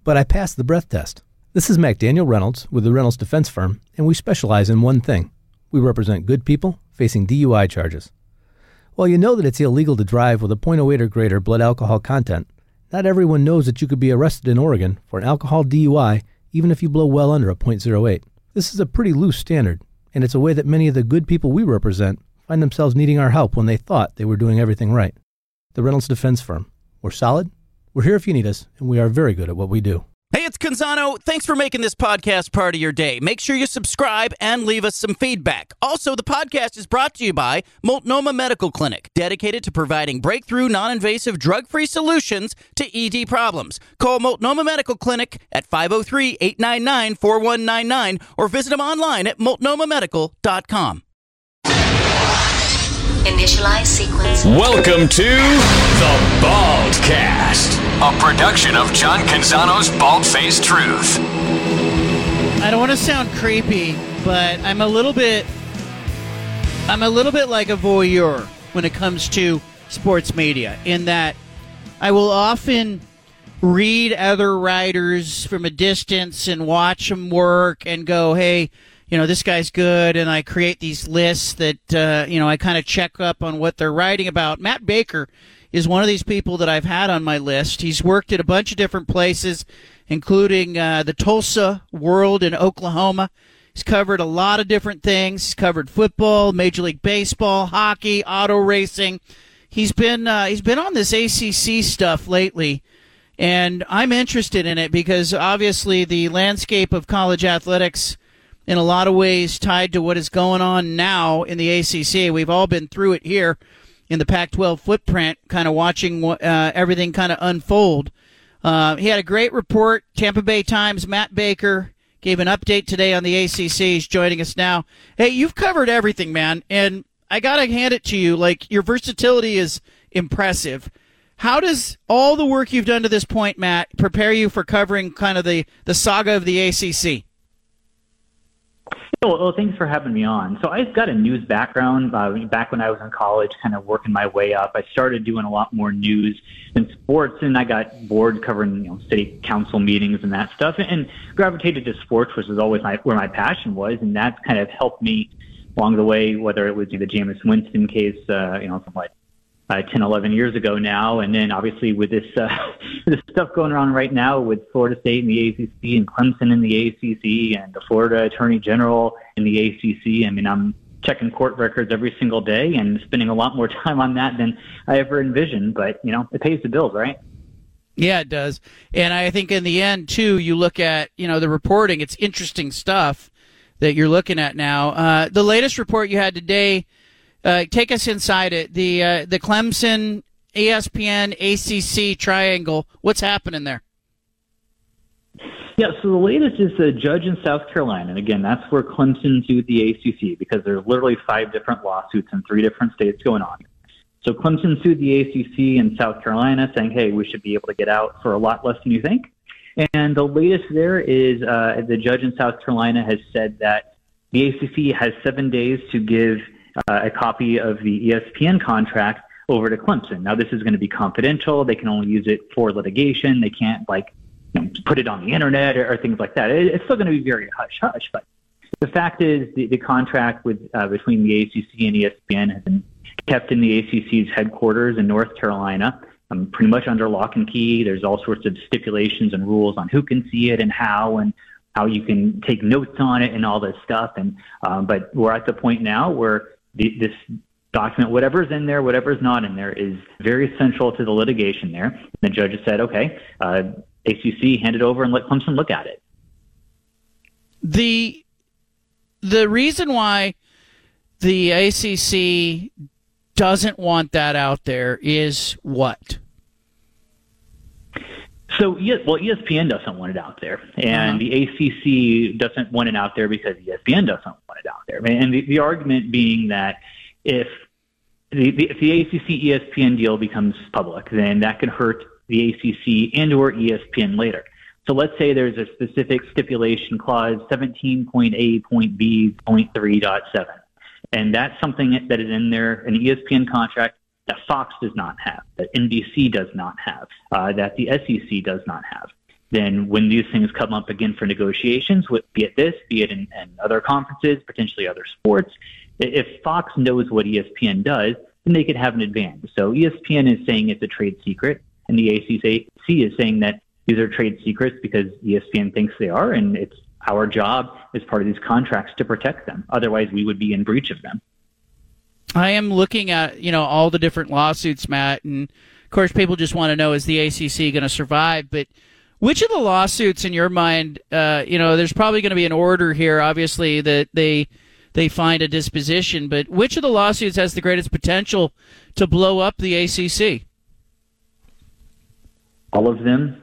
but I passed the breath test. This is McDaniel Reynolds with the Reynolds Defense Firm, and we specialize in one thing. We represent good people facing DUI charges. While you know that it's illegal to drive with a .08 or greater blood alcohol content, not everyone knows that you could be arrested in Oregon for an alcohol DUI even if you blow well under a .08. This is a pretty loose standard, and it's a way that many of the good people we represent find themselves needing our help when they thought they were doing everything right. The Reynolds Defense Firm. We're solid, we're here if you need us, and we are very good at what we do. Hey, it's Canzano. Thanks for making this podcast part of your day. Make sure you subscribe and leave us some feedback. Also, the podcast is brought to you by Multnomah Medical Clinic, dedicated to providing breakthrough, non-invasive, drug-free solutions to ED problems. Call Multnomah Medical Clinic at 503-899-4199 or visit them online at multnomahmedical.com. Initialize sequence. Welcome to The Baldcast, a production of John Canzano's Bald-Faced Truth. I don't want to sound creepy, but I'm a little bit like a voyeur when it comes to sports media, in that I will often read other writers from a distance and watch them work and go, hey, you know, this guy's good, and I create these lists that, I kind of check up on what they're writing about. Matt Baker is one of these people that I've had on my list. He's worked at a bunch of different places, including the Tulsa World in Oklahoma. He's covered a lot of different things. He's covered football, Major League Baseball, hockey, auto racing. He's been on this ACC stuff lately, and I'm interested in it because obviously the landscape of college athletics in a lot of ways tied to what is going on now in the ACC. We've all been through it here in the Pac-12 footprint, kind of watching everything kind of unfold. He had a great report. Tampa Bay Times, Matt Baker, gave an update today on the ACC. He's joining us now. Hey, you've covered everything, man, and I got to hand it to you. Like, your versatility is impressive. How does all the work you've done to this point, Matt, prepare you for covering kind of the saga of the ACC? Well, thanks for having me on. So I've got a news background. Back when I was in college, kind of working my way up, I started doing a lot more news than sports, and I got bored covering city council meetings and that stuff, and gravitated to sports, which is always where my passion was, and that's kind of helped me along the way, whether it was the Jameis Winston case, from 10, 11 years ago now, and then obviously with this this stuff going on right now with Florida State in the ACC and Clemson in the ACC and the Florida Attorney General in the ACC. I mean, I'm checking court records every single day and spending a lot more time on that than I ever envisioned, but, it pays the bills, right? Yeah, it does. And I think in the end, too, you look at, the reporting, it's interesting stuff that you're looking at now. The latest report you had today, take us inside it. The Clemson, ESPN, ACC triangle. What's happening there? Yeah, so the latest is the judge in South Carolina. And again, that's where Clemson sued the ACC because there's literally 5 different lawsuits in 3 different states going on. So Clemson sued the ACC in South Carolina saying, hey, we should be able to get out for a lot less than you think. And the latest there is the judge in South Carolina has said that the ACC has 7 days to give a copy of the ESPN contract over to Clemson. Now, this is going to be confidential. They can only use it for litigation. They can't, put it on the internet or things like that. It's still going to be very hush-hush. But the fact is the contract with between the ACC and ESPN has been kept in the ACC's headquarters in North Carolina, pretty much under lock and key. There's all sorts of stipulations and rules on who can see it and how you can take notes on it and all this stuff. And but we're at the point now where this document, whatever's in there, whatever's not in there, is very central to the litigation there. And the judge has said, okay, ACC, hand it over and let Clemson look at it. The reason why the ACC doesn't want that out there is what? So, ESPN doesn't want it out there, and the ACC doesn't want it out there because ESPN doesn't want it out there. And the argument being that if the ACC ESPN deal becoms public, then that could hurt the ACC and or ESPN later. So let's say there's a specific stipulation clause, 17.A.B.3.7, and that's something that is in there, an ESPN contract that Fox does not have, that NBC does not have, that the SEC does not have. then when these things come up again for negotiations, be it this, be it in other conferences, potentially other sports, if Fox knows what ESPN does, then they could have an advantage. So ESPN is saying it's a trade secret, and the ACC is saying that these are trade secrets because ESPN thinks they are, and it's our job as part of these contracts to protect them. Otherwise, we would be in breach of them. I am looking at, all the different lawsuits, Matt, and of course people just want to know, is the ACC going to survive? But which of the lawsuits in your mind, there's probably going to be an order here, obviously, that they find a disposition, but which of the lawsuits has the greatest potential to blow up the ACC? All of them.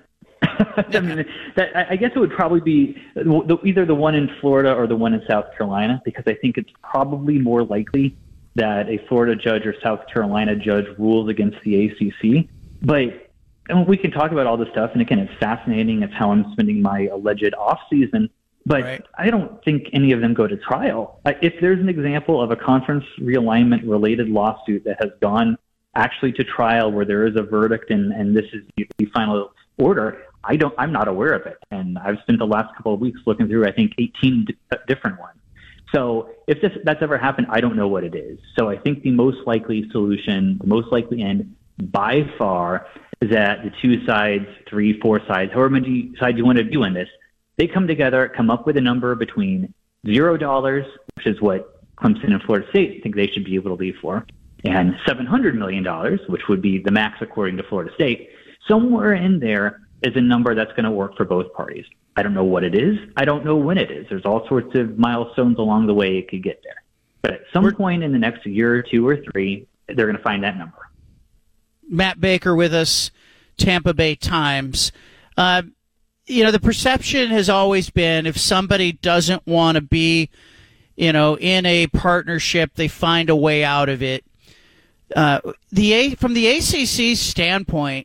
I guess it would probably be either the one in Florida or the one in South Carolina, because I think it's probably more likely that a Florida judge or South Carolina judge rules against the ACC. But we can talk about all this stuff, and again, it's fascinating. It's how I'm spending my alleged off season. But right. I don't think any of them go to trial. If there's an example of a conference realignment related lawsuit that has gone actually to trial where there is a verdict and this is the final order, I'm not aware of it. And I've spent the last couple of weeks looking through, I think, 18 different ones. So if that's ever happened, I don't know what it is. So I think the most likely solution, the most likely end by far, is that the two sides, 3, 4 sides, however many sides you want to do in this, they come together, come up with a number between $0, which is what Clemson and Florida State think they should be able to leave for, and $700 million, which would be the max according to Florida State. Somewhere in there is a number that's going to work for both parties. I don't know what it is. I don't know when it is. There's all sorts of milestones along the way it could get there. But at some point in the next year or 2 or 3, they're going to find that number. Matt Baker with us, Tampa Bay Times. The perception has always been if somebody doesn't want to be, in a partnership, they find a way out of it. From the ACC's standpoint,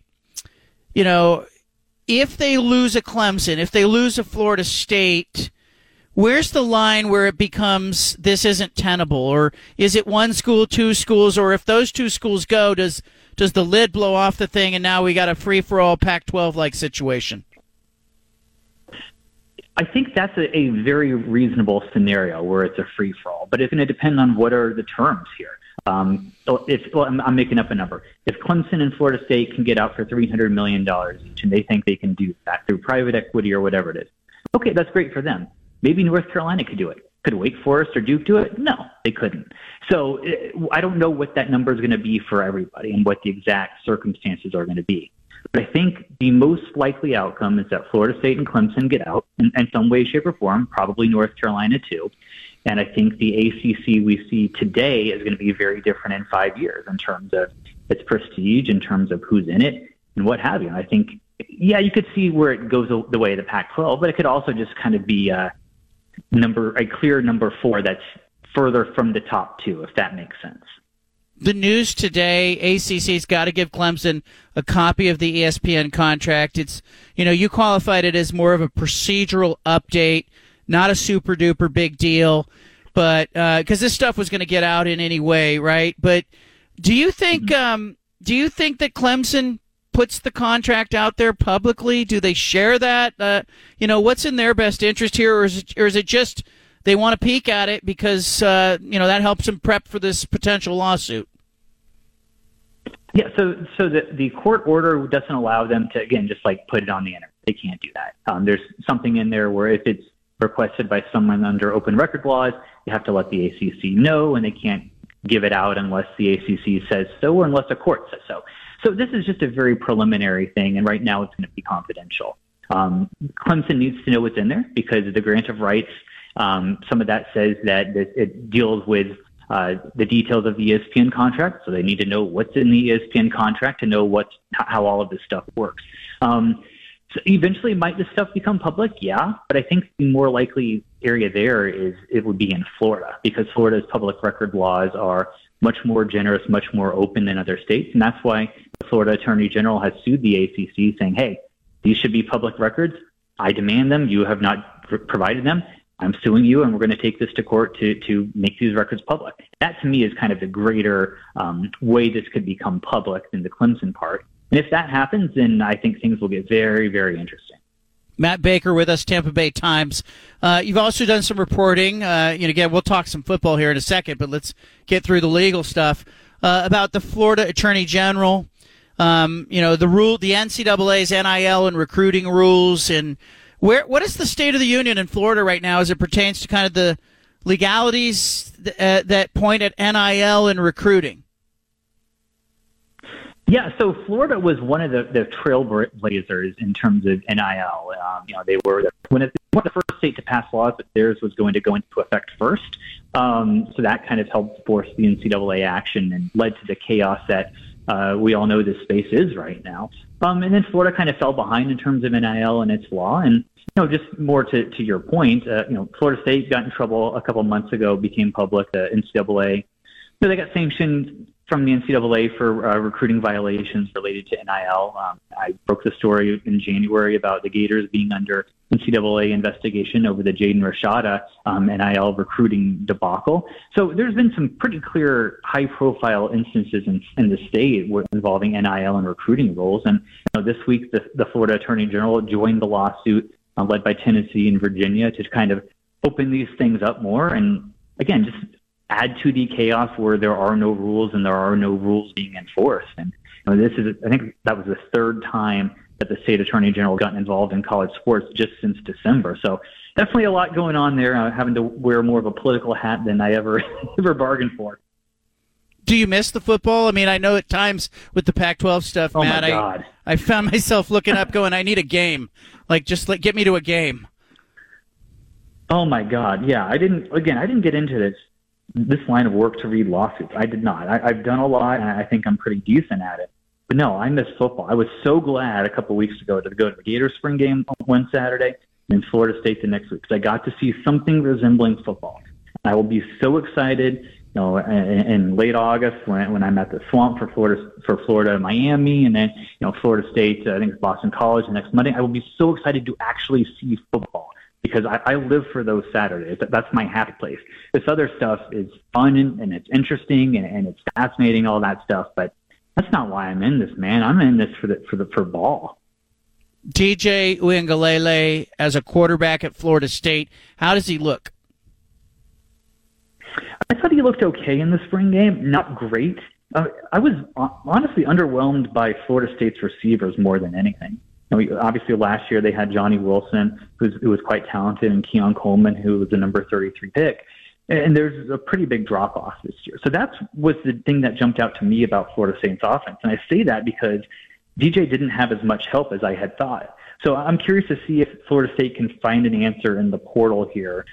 if they lose a Clemson, if they lose a Florida State, where's the line where it becomes this isn't tenable? Or is it one school, 2 schools? Or if those 2 schools go, does the lid blow off the thing and now we got a free-for-all Pac-12-like situation? I think that's a very reasonable scenario where it's a free-for-all, but it's going to depend on what are the terms here. I'm making up a number. If Clemson and Florida State can get out for $300 million each, and they think they can do that through private equity or whatever it is, okay, that's great for them. Maybe North Carolina could do it. Could Wake Forest or Duke do it? No, they couldn't. So I don't know what that number is going to be for everybody and what the exact circumstances are going to be. But I think the most likely outcome is that Florida State and Clemson get out in some way, shape, or form, probably North Carolina too. And I think the ACC we see today is going to be very different in 5 years in terms of its prestige, in terms of who's in it, and what have you. And I think, you could see where it goes the way of the Pac-12, but it could also just kind of be a clear number 4 that's further from the top 2, if that makes sense. The news today, ACC's got to give Clemson a copy of the ESPN contract. It's, you qualified it as more of a procedural update, not a super duper big deal, but because this stuff was going to get out in any way, right? But do you think that Clemson puts the contract out there publicly? Do they share that? What's in their best interest here, or is it just they want to peek at it because that helps them prep for this potential lawsuit? Yeah, so the court order doesn't allow them to, again, just put it on the internet. They can't do that. There's something in there where if it's requested by someone under open record laws, you have to let the ACC know, and they can't give it out unless the ACC says so or unless a court says so. So this is just a very preliminary thing, and right now it's going to be confidential. Clemson needs to know what's in there because the grant of rights, some of that says that it deals with the details of the ESPN contract, so they need to know what's in the ESPN contract to know how all of this stuff works. So eventually, might this stuff become public? Yeah, but I think the more likely area there is it would be in Florida because Florida's public record laws are much more generous, much more open than other states, and that's why the Florida Attorney General has sued the ACC saying, hey, these should be public records. I demand them. You have not provided them. I'm suing you, and we're going to take this to court to make these records public. That, to me, is kind of the greater way this could become public than the Clemson part. And if that happens, then I think things will get very, very interesting. Matt Baker with us, Tampa Bay Times. You've also done some reporting. Again, we'll talk some football here in a second, but let's get through the legal stuff about the Florida Attorney General. The NCAA's NIL and recruiting rules, and what is the state of the union in Florida right now as it pertains to kind of the legalities that point at NIL and recruiting? Yeah, so Florida was one of the trailblazers in terms of NIL. They were one of the first state to pass laws, but theirs was going to go into effect first. So that kind of helped force the NCAA action and led to the chaos that we all know this space is right now. And then Florida kind of fell behind in terms of NIL and its law. And just more to your point, Florida State got in trouble a couple of months ago, became public. The NCAA, they got sanctioned from the NCAA for recruiting violations related to NIL. I broke the story in January about the Gators being under NCAA investigation over the Jaden Rashada NIL recruiting debacle. So there's been some pretty clear high-profile instances in the state involving NIL and recruiting rules. And this week, the Florida Attorney General joined the lawsuit led by Tennessee and Virginia to kind of open these things up more. And again, just add to the chaos where there are no rules and there are no rules being enforced. And I think that was the third time that the state attorney general got involved in college sports just since December. So definitely a lot going on there. Having to wear more of a political hat than I ever bargained for. Do you miss the football? I mean, I know at times with the Pac-12 stuff, Matt, my God. I found myself looking up going, I need a game. Get me to a game. Oh my God. Yeah. I didn't get into this line of work to read lawsuits. I did not. I've done a lot, and I think I'm pretty decent at it. But no, I miss football. I was so glad a couple of weeks ago to go to the Gators spring game one Saturday and Florida State the next week because I got to see something resembling football. I will be so excited, in late August when I'm at the Swamp for Florida, Miami, and then Florida State. I think it's Boston College the next Monday. I will be so excited to actually see football. Because I live for those Saturdays. That's my happy place. This other stuff is fun and it's interesting and it's fascinating, all that stuff. But that's not why I'm in this, man. I'm in this for ball. DJ Uiagalelei as a quarterback at Florida State, how does he look? I thought he looked okay in the spring game. Not great. I was honestly underwhelmed by Florida State's receivers more than anything. Obviously, last year they had Johnny Wilson, who was quite talented, and Keon Coleman, who was the number 33 pick. And there's a pretty big drop-off this year. So that was the thing that jumped out to me about Florida State's offense. And I say that because DJ didn't have as much help as I had thought. So I'm curious to see if Florida State can find an answer in the portal here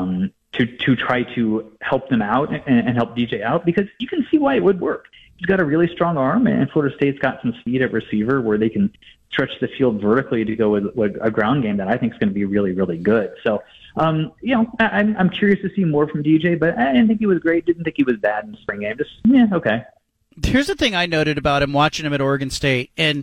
to try to help them out and help DJ out, because you can see why it would work. He's got a really strong arm, and Florida State's got some speed at receiver where they can stretch the field vertically to go with a ground game that I think is going to be really, really good. So, I'm curious to see more from DJ, but I didn't think he was great. Didn't think he was bad in the spring game. Just, okay. Here's the thing I noted about him watching him at Oregon State, and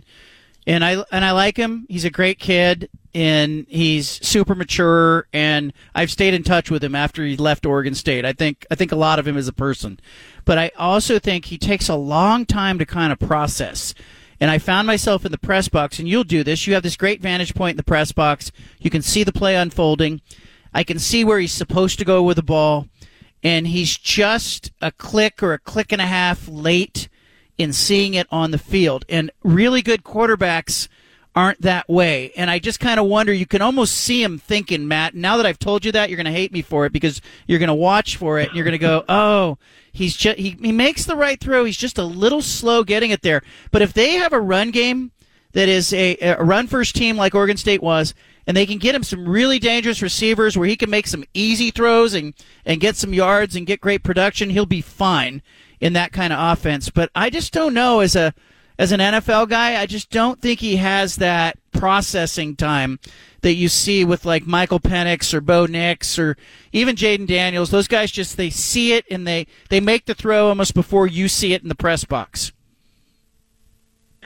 I like him. He's a great kid, and he's super mature, and I've stayed in touch with him after he left Oregon State. I think a lot of him as a person. But I also think he takes a long time to kind of process. And I found myself in the press box, and you'll do this. You have this great vantage point in the press box. You can see the play unfolding. I can see where he's supposed to go with the ball, and he's just a click or a click and a half late in seeing it on the field. And really good quarterbacks aren't that way. And I just kind of wonder, you can almost see him thinking, Matt, now that I've told you that, you're going to hate me for it because you're going to watch for it and you're going to go, oh, he makes the right throw. He's just a little slow getting it there. But if they have a run game that is a run-first team like Oregon State was, and they can get him some really dangerous receivers where he can make some easy throws and get some yards and get great production, he'll be fine in that kind of offense. But I just don't know, as an NFL guy, I just don't think he has that processing time that you see with like Michael Penix or Bo Nix or even Jaden Daniels. Those guys just, they see it and they make the throw almost before you see it in the press box.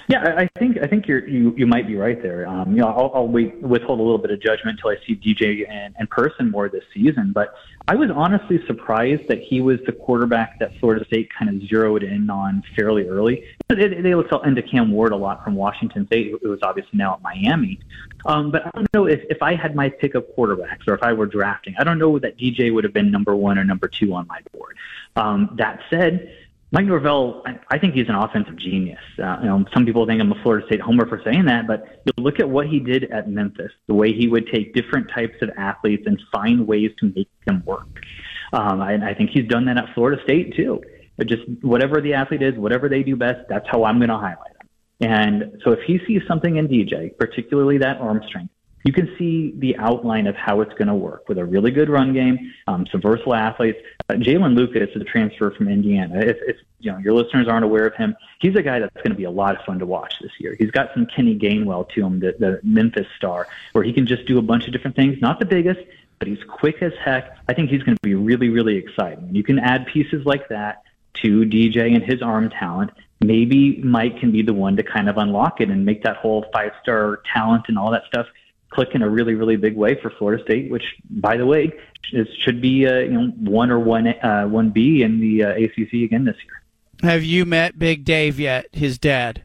Yeah, I think you might be right there. I'll withhold a little bit of judgment until I see DJ in person more this season. But I was honestly surprised that he was the quarterback that Florida State kind of zeroed in on fairly early. They looked into Cam Ward a lot from Washington State. It was obviously now at Miami. But I don't know if I had my pick of quarterbacks or if I were drafting, I don't know that DJ would have been number 1 or number 2 on my board. That said, Mike Norvell, I think he's an offensive genius. Some people think I'm a Florida State homer for saying that, but you look at what he did at Memphis, the way he would take different types of athletes and find ways to make them work. I think he's done that at Florida State too. Just whatever the athlete is, whatever they do best, that's how I'm going to highlight them. And so if he sees something in DJ, particularly that arm strength, you can see the outline of how it's going to work with a really good run game, some versatile athletes. Jalen Lucas is a transfer from Indiana. If your listeners aren't aware of him, he's a guy that's going to be a lot of fun to watch this year. He's got some Kenny Gainwell to him, the Memphis star, where he can just do a bunch of different things. Not the biggest, but he's quick as heck. I think he's going to be really, really exciting. You can add pieces like that to DJ and his arm talent. Maybe Mike can be the one to kind of unlock it and make that whole 5-star talent and all that stuff click in a really, really big way for Florida State, which, by the way, should be 1 or 1B in the ACC again this year. Have you met Big Dave yet, his dad?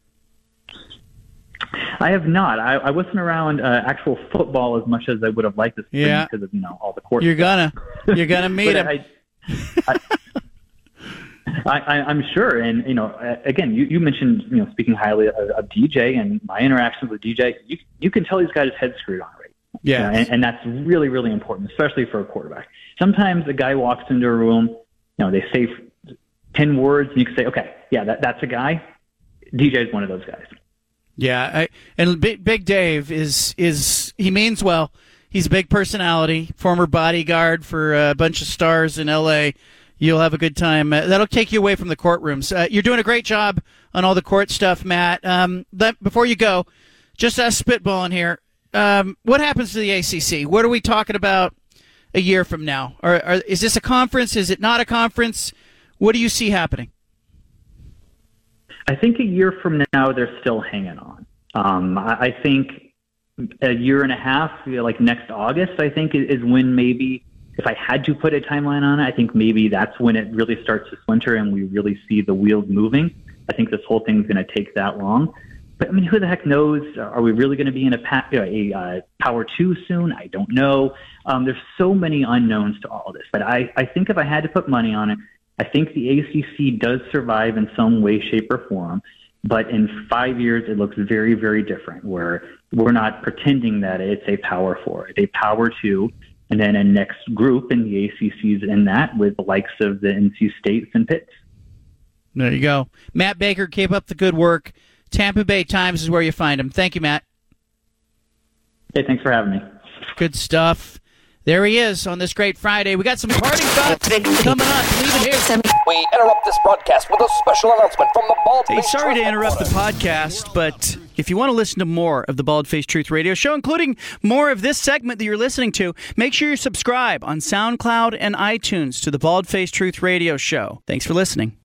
I have not. I wasn't around actual football as much as I would have liked this spring because of all the court. You're gonna meet him. I'm sure, and again, you mentioned speaking highly of DJ and my interactions with DJ. You can tell he's got his head screwed on right. Yeah, and that's really, really important, especially for a quarterback. Sometimes a guy walks into a room, they say 10 words, and you can say, okay, yeah, that's a guy. DJ is one of those guys. Yeah, and Big Dave is he means well. He's a big personality, former bodyguard for a bunch of stars in L.A. You'll have a good time. That'll take you away from the courtrooms. You're doing a great job on all the court stuff, Matt. Before you go, just us spitballing here. What happens to the ACC? What are we talking about a year from now? Or is this a conference? Is it not a conference? What do you see happening? I think a year from now, they're still hanging on. I think a year and a half, like next August, I think is when maybe, if I had to put a timeline on it, I think maybe that's when it really starts to splinter and we really see the wheels moving. I think this whole thing's going to take that long. But, who the heck knows? Are we really going to be in a Power 2 soon? I don't know. There's so many unknowns to all this. But I think if I had to put money on it, I think the ACC does survive in some way, shape, or form. But in 5 years, it looks very, very different, where we're not pretending that it's a Power 4. It's a Power 2. And then a next group in the ACC's in that with the likes of the NC States and Pitts. There you go. Matt Baker, keep up the good work. Tampa Bay Times is where you find him. Thank you, Matt. Hey, thanks for having me. Good stuff. There he is on this great Friday. We got some parting thoughts coming on. Leave it here. We interrupt this broadcast with a special announcement from the Bald Face. Hey, sorry to interrupt the podcast, but if you want to listen to more of the Bald Face Truth Radio Show, including more of this segment that you're listening to, make sure you subscribe on SoundCloud and iTunes to the Bald Face Truth Radio Show. Thanks for listening.